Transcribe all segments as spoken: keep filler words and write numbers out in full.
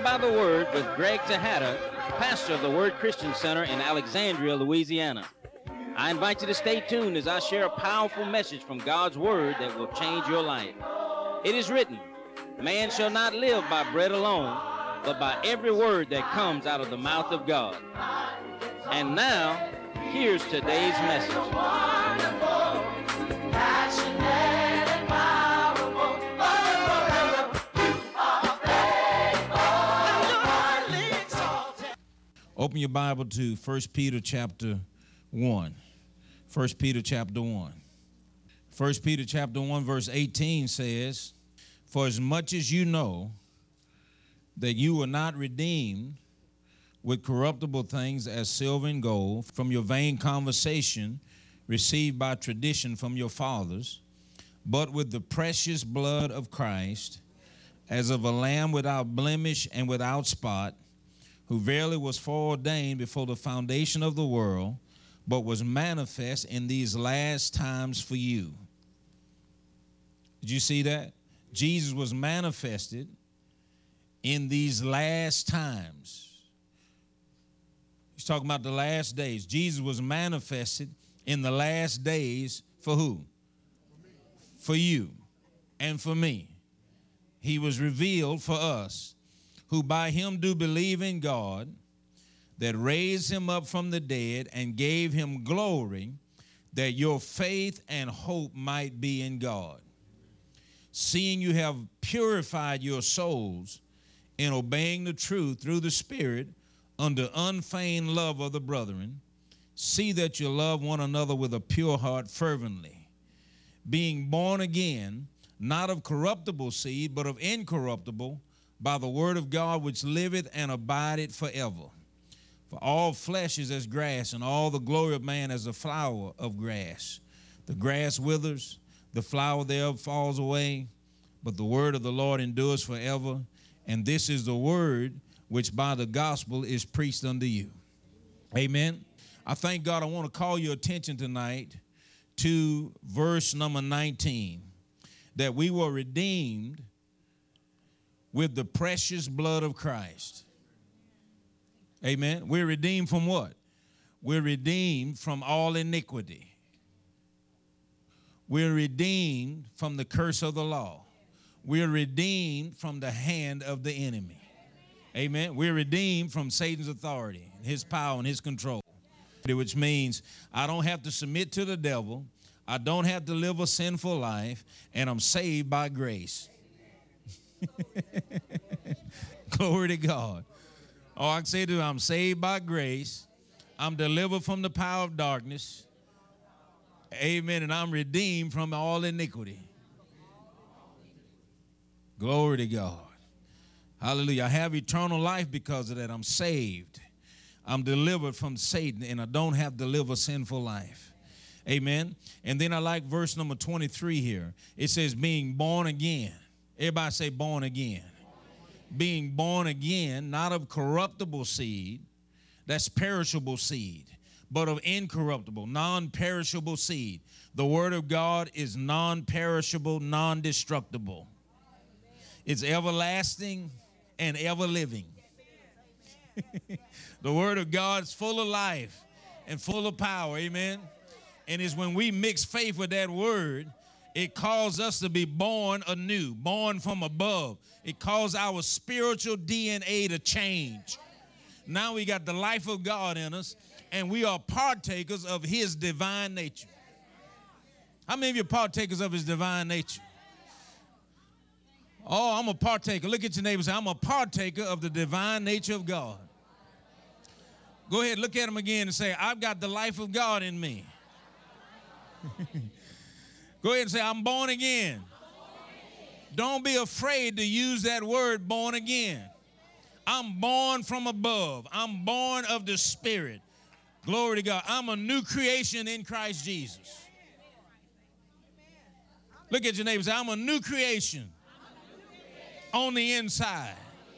by the Word with Greg Tejada, pastor of the Word Christian Center in Alexandria, Louisiana. I invite you to stay tuned as I share a powerful message from God's Word that will change your life. It is written, man shall not live by bread alone, but by every word that comes out of the mouth of God. And now, here's today's message. Open your Bible to First Peter chapter one. First Peter chapter one. First Peter chapter one verse eighteen says, for as much as you know that you were not redeemed with corruptible things as silver and gold from your vain conversation received by tradition from your fathers, but with the precious blood of Christ, as of a lamb without blemish and without spot, who verily was foreordained before the foundation of the world, but was manifest in these last times for you. Did you see that? Jesus was manifested in these last times. He's talking about the last days. Jesus was manifested in the last days for who? For you and for me. He was revealed for us, who by him do believe in God, that raised him up from the dead and gave him glory, that your faith and hope might be in God. Seeing you have purified your souls in obeying the truth through the Spirit under unfeigned love of the brethren, see that you love one another with a pure heart fervently, being born again, not of corruptible seed, but of incorruptible, by the word of God which liveth and abideth forever. For all flesh is as grass, and all the glory of man as a flower of grass. The grass withers, the flower thereof falls away, but the word of the Lord endures forever. And this is the word which by the gospel is preached unto you. Amen. I thank God. I want to call your attention tonight to verse number nineteen, that we were redeemed with the precious blood of Christ. Amen. We're redeemed from what? We're redeemed from all iniquity. We're redeemed from the curse of the law. We're redeemed from the hand of the enemy. Amen. We're redeemed from Satan's authority, his power, and his control, which means I don't have to submit to the devil. I don't have to live a sinful life, and I'm saved by grace. Glory to God. Oh, I can say to you, I'm saved by grace. I'm delivered from the power of darkness. Amen. And I'm redeemed from all iniquity. Glory to God. Hallelujah. I have eternal life because of that. I'm saved. I'm delivered from Satan, and I don't have to live a sinful life. Amen. And then I like verse number twenty-three here. It says, being born again. Everybody say born again. Being born again, not of corruptible seed, that's perishable seed, but of incorruptible, non-perishable seed. The word of God is non-perishable, non-destructible. It's everlasting and ever-living. The word of God is full of life and full of power, amen? And it's when we mix faith with that word, it calls us to be born anew, born from above. It calls our spiritual D N A to change. Now we got the life of God in us, and we are partakers of his divine nature. How many of you are partakers of his divine nature? Oh, I'm a partaker. Look at your neighbor and say, I'm a partaker of the divine nature of God. Go ahead, look at him again and say, I've got the life of God in me. Go ahead and say, I'm born again. Don't be afraid to use that word, born again. I'm born from above. I'm born of the Spirit. Glory to God. I'm a new creation in Christ Jesus. Look at your neighbor and say, I'm a new creation on the inside.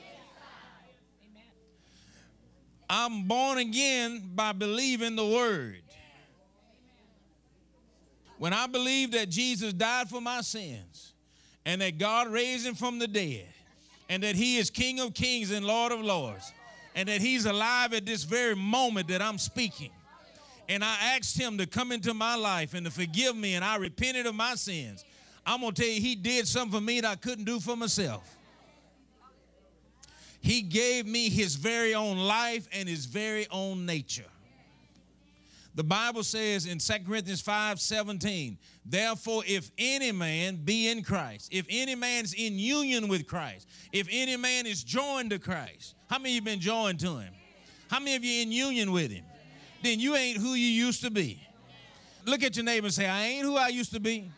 I'm born again by believing the word. When I believe that Jesus died for my sins and that God raised him from the dead, and that he is King of kings and Lord of lords, and that he's alive at this very moment that I'm speaking. And I asked him to come into my life and to forgive me, and I repented of my sins. I'm going to tell you, he did something for me that I couldn't do for myself. He gave me his very own life and his very own nature. The Bible says in Second Corinthians five seventeen, therefore, if any man be in Christ, if any man is in union with Christ, if any man is joined to Christ, how many of you been joined to him? How many of you in union with him? Then you ain't who you used to be. Look at your neighbor and say, I ain't who I used to be.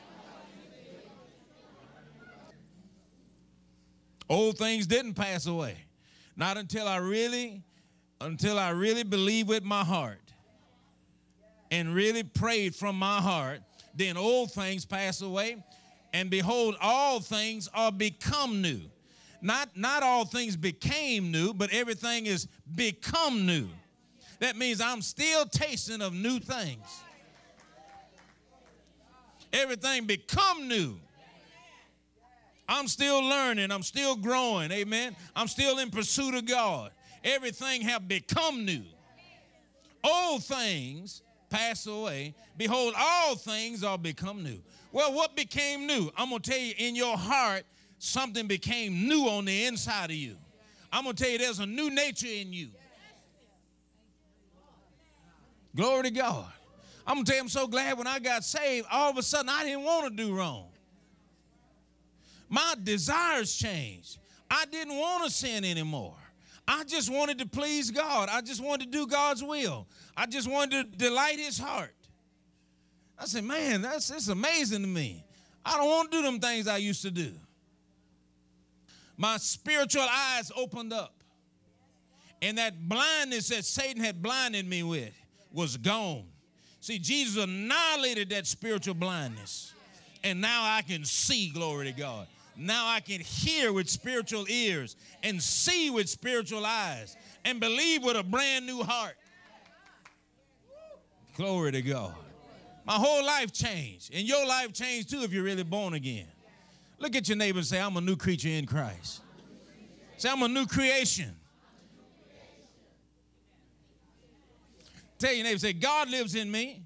Old things didn't pass away. Not until I really, until I really believed with my heart and really prayed from my heart, then old things pass away, and behold, all things are become new. Not, not all things became new, but everything is become new. That means I'm still tasting of new things. Everything become new. I'm still learning. I'm still growing. Amen. I'm still in pursuit of God. Everything have become new. Old things pass away. Behold, all things are become new. Well, what became new? I'm going to tell you, in your heart, something became new on the inside of you. I'm going to tell you, there's a new nature in you. Glory to God. I'm going to tell you, I'm so glad when I got saved, all of a sudden I didn't want to do wrong. My desires changed. I didn't want to sin anymore. I just wanted to please God. I just wanted to do God's will. I just wanted to delight his heart. I said, man, that's it's amazing to me. I don't want to do them things I used to do. My spiritual eyes opened up. And that blindness that Satan had blinded me with was gone. See, Jesus annihilated that spiritual blindness. And now I can see, glory to God. Now I can hear with spiritual ears and see with spiritual eyes and believe with a brand new heart. Glory to God. My whole life changed. And your life changed too if you're really born again. Look at your neighbor and say, I'm a new creature in Christ. Say, I'm a new creation. Tell your neighbor, say, God lives in me.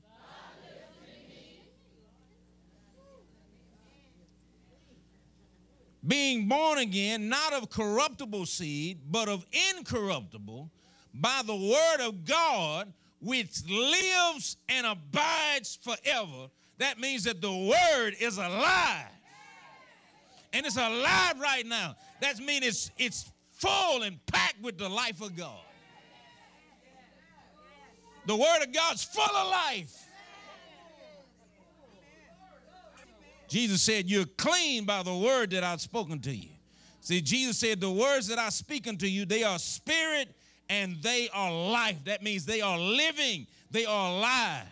Being born again, not of corruptible seed, but of incorruptible, by the word of God, which lives and abides forever. That means that the word is alive. And it's alive right now. That means it's, it's full and packed with the life of God. The word of God's full of life. Jesus said, you're clean by the word that I've spoken to you. See, Jesus said, the words that I speak unto you, they are spirit and they are life. That means they are living. They are alive.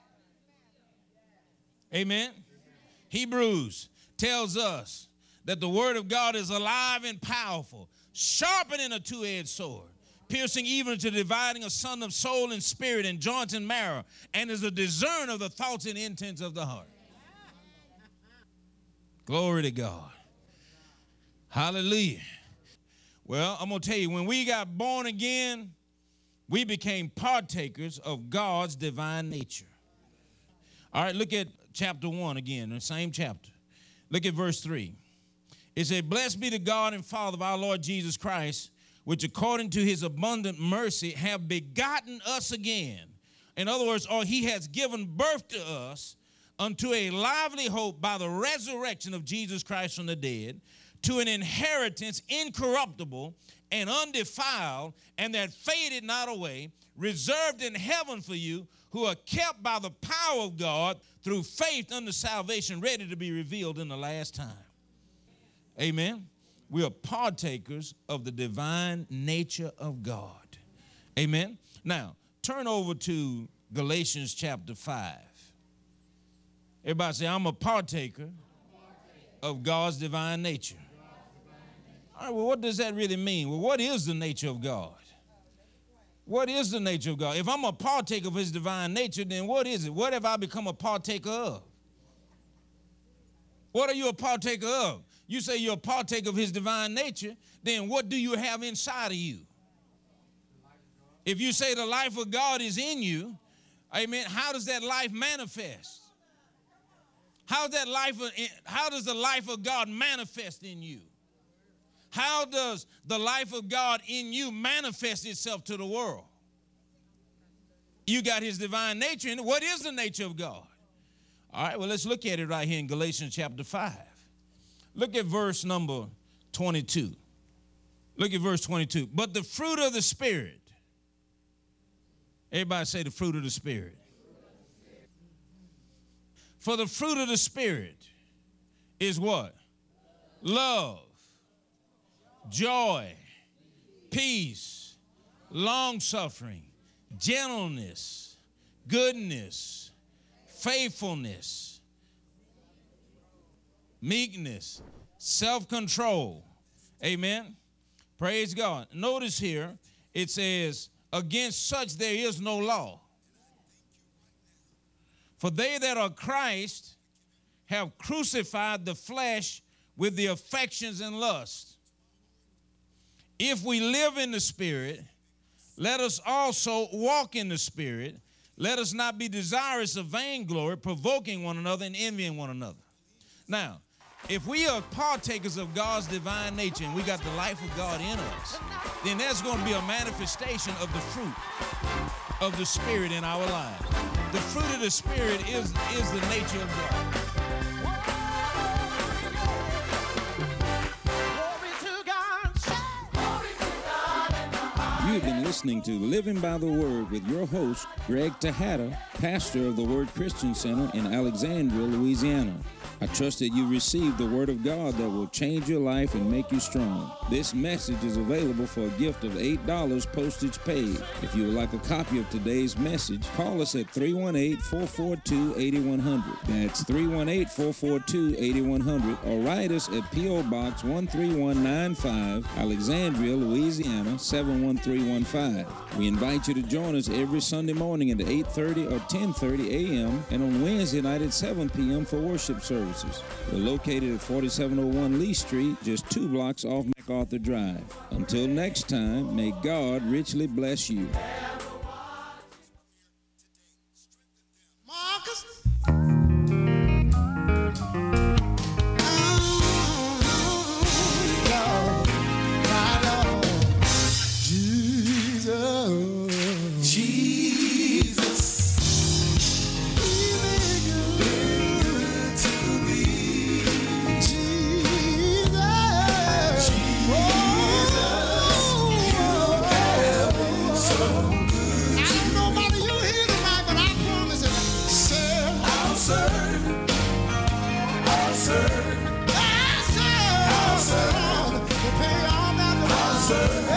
Amen. Hebrews tells us that the word of God is alive and powerful, sharper than a two-edged sword, piercing even to dividing asunder of soul and spirit and joints and marrow, and is a discerner of the thoughts and intents of the heart. Glory to God. Hallelujah. Well, I'm going to tell you, when we got born again, we became partakers of God's divine nature. All right, look at chapter one again, the same chapter. Look at verse three. It said, blessed be the God and Father of our Lord Jesus Christ, which according to his abundant mercy have begotten us again. In other words, or he has given birth to us unto a lively hope by the resurrection of Jesus Christ from the dead, to an inheritance incorruptible and undefiled, and that faded not away, reserved in heaven for you, who are kept by the power of God through faith unto salvation, ready to be revealed in the last time. Amen. We are partakers of the divine nature of God. Amen. Now, turn over to Galatians chapter five. Everybody say, I'm a partaker of God's divine nature. All right, well, what does that really mean? Well, what is the nature of God? What is the nature of God? If I'm a partaker of his divine nature, then what is it? What have I become a partaker of? What are you a partaker of? you say you're a partaker of his divine nature, then what do you have inside of you? If you say the life of God is in you, amen, how does that life manifest? How does that life, how does the life of God manifest in you? How does the life of God in you manifest itself to the world? You got his divine nature in it. What is the nature of God? All right, well, let's look at it right here in Galatians chapter five. Look at verse number twenty-two. Look at verse twenty-two. But the fruit of the Spirit. Everybody say the fruit of the Spirit. For the fruit of the Spirit is what? Love, joy, peace, long-suffering, gentleness, goodness, faithfulness, meekness, self-control. Amen. Praise God. Notice here, it says, against such there is no law. For they that are Christ have crucified the flesh with the affections and lusts. If we live in the Spirit, let us also walk in the Spirit. Let us not be desirous of vainglory, provoking one another and envying one another. Now, if we are partakers of God's divine nature and we got the life of God in us, then there's going to be a manifestation of the fruit of the Spirit in our lives. The fruit of the Spirit is, is the nature of God. You've been listening to Living by the Word with your host, Greg Tejada, pastor of the Word Christian Center in Alexandria, Louisiana. I trust that you received the Word of God that will change your life and make you strong. This message is available for a gift of eight dollars postage paid. If you would like a copy of today's message, call us at three one eight, four four two, eight one zero zero. That's three one eight, four four two, eight one zero zero. Or write us at P O Box one three one nine five, Alexandria, Louisiana, seven one three one five. We invite you to join us every Sunday morning at eight thirty or ten thirty a m and on Wednesday night at seven p m for worship services. We're located at forty-seven oh one Lee Street, just two blocks off MacArthur Drive. Until next time, may God richly bless you. Marcus. Serve.